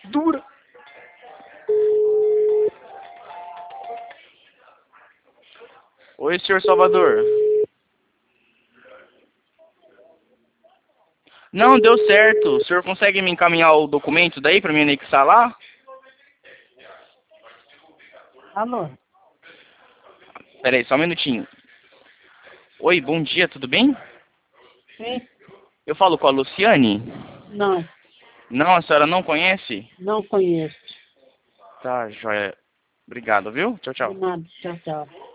Dura. Oi, senhor Salvador. Não, deu certo. O senhor consegue me encaminhar o documento daí pra mim anexar lá? Alô? Pera aí, só um minutinho. Oi, bom dia, tudo bem? Sim? Eu falo com a Luciane? Não, Não, a senhora não conhece? não conheço. Tá, joia. Obrigado, viu? Tchau, De tchau. nada, tchau, tchau.